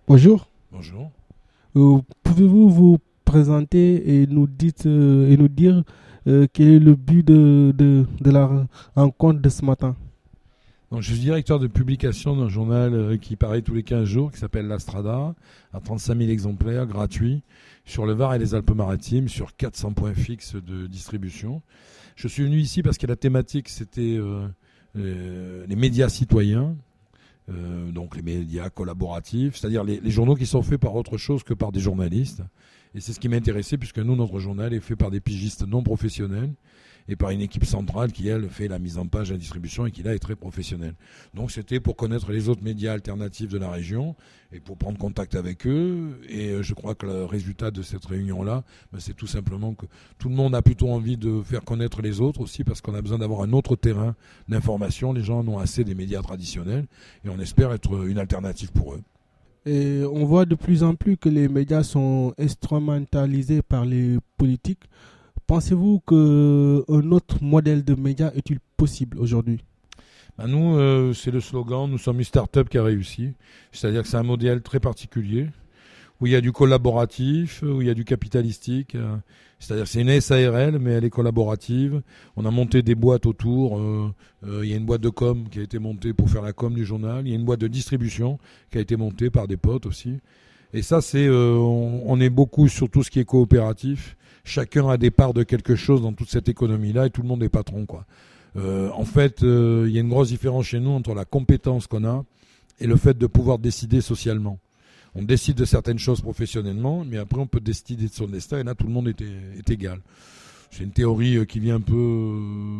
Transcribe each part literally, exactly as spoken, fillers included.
Bonjour. Bonjour. Euh, pouvez-vous vous présenter et nous, dites, euh, et nous dire euh, quel est le but de, de, de la rencontre de ce matin? Donc, je suis directeur de publication d'un journal euh, qui paraît tous les quinze jours, qui s'appelle La Strada, à trente-cinq mille exemplaires, gratuit, sur le Var et les Alpes-Maritimes, sur quatre cents points fixes de distribution. Je suis venu ici parce que la thématique, c'était euh, euh, les médias citoyens, euh, donc les médias collaboratifs, c'est-à-dire les, les journaux qui sont faits par autre chose que par des journalistes. Et c'est ce qui m'intéressait, puisque nous, notre journal est fait par des pigistes non professionnels et par une équipe centrale qui, elle, fait la mise en page, la distribution et qui, là, est très professionnelle. Donc, c'était pour connaître les autres médias alternatifs de la région et pour prendre contact avec eux. Et je crois que le résultat de cette réunion-là, ben, c'est tout simplement que tout le monde a plutôt envie de faire connaître les autres aussi, parce qu'on a besoin d'avoir un autre terrain d'information. Les gens en ont assez des médias traditionnels et on espère être une alternative pour eux. Et on voit de plus en plus que les médias sont instrumentalisés par les politiques. Pensez-vous qu'un autre modèle de médias est-il possible aujourd'hui? Ben nous, euh, c'est le slogan, nous sommes une start-up qui a réussi. C'est-à-dire que c'est un modèle très particulier, où il y a du collaboratif, où il y a du capitalistique. Euh, c'est-à-dire que c'est une S A R L, mais elle est collaborative. On a monté des boîtes autour. Euh, euh, il y a une boîte de com qui a été montée pour faire la com du journal. Il y a une boîte de distribution qui a été montée par des potes aussi. Et ça, c'est, euh, on, on est beaucoup sur tout ce qui est coopératif. Chacun a des parts de quelque chose dans toute cette économie-là et tout le monde est patron, quoi. Euh, en fait, euh, il y a une grosse différence chez nous entre la compétence qu'on a et le fait de pouvoir décider socialement. On décide de certaines choses professionnellement, mais après on peut décider de son destin et là tout le monde est, est égal. C'est une théorie qui vient un peu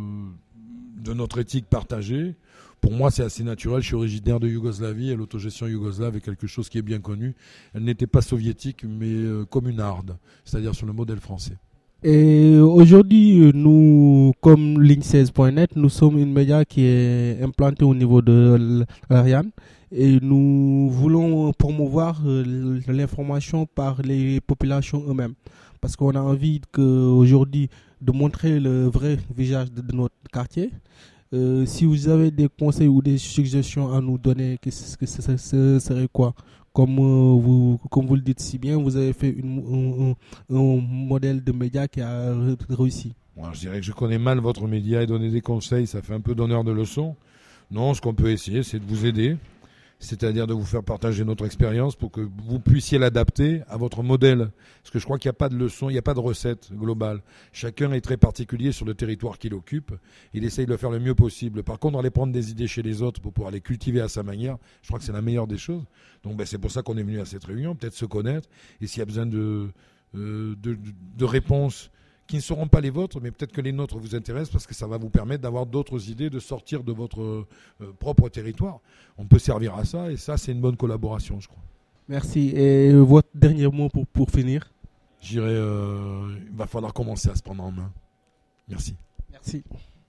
de notre éthique partagée. Pour moi, c'est assez naturel. Je suis originaire de Yougoslavie et l'autogestion yougoslave est quelque chose qui est bien connu. Elle n'était pas soviétique, mais communarde, c'est-à-dire sur le modèle français. Et aujourd'hui, nous, comme ligne seize point net, nous sommes une média qui est implantée au niveau de l'Ariane et nous voulons promouvoir l'information par les populations eux-mêmes. Parce qu'on a envie qu'aujourd'hui de montrer le vrai visage de, de notre quartier. Euh, si vous avez des conseils ou des suggestions à nous donner, qu'est-ce que ce serait quoi? Comme, euh, vous, comme vous le dites si bien, vous avez fait une, un, un modèle de média qui a réussi. Bon, je dirais que je connais mal votre média et donner des conseils, ça fait un peu d'honneur de leçon. Non, ce qu'on peut essayer, c'est de vous aider. C'est-à-dire de vous faire partager notre expérience pour que vous puissiez l'adapter à votre modèle. Parce que je crois qu'il n'y a pas de leçon, il n'y a pas de recette globale. Chacun est très particulier sur le territoire qu'il occupe. Il essaye de le faire le mieux possible. Par contre, aller prendre des idées chez les autres pour pouvoir les cultiver à sa manière, je crois que c'est la meilleure des choses. Donc ben, c'est pour ça qu'on est venu à cette réunion, peut-être se connaître. Et s'il y a besoin de, euh, de, de, de réponses qui ne seront pas les vôtres, mais peut-être que les nôtres vous intéressent parce que ça va vous permettre d'avoir d'autres idées, de sortir de votre euh, propre territoire. On peut servir à ça et ça, c'est une bonne collaboration, je crois. Merci. Et votre dernier mot pour, pour finir? Je dirais, euh, il va falloir commencer à se prendre en main. Merci. Merci.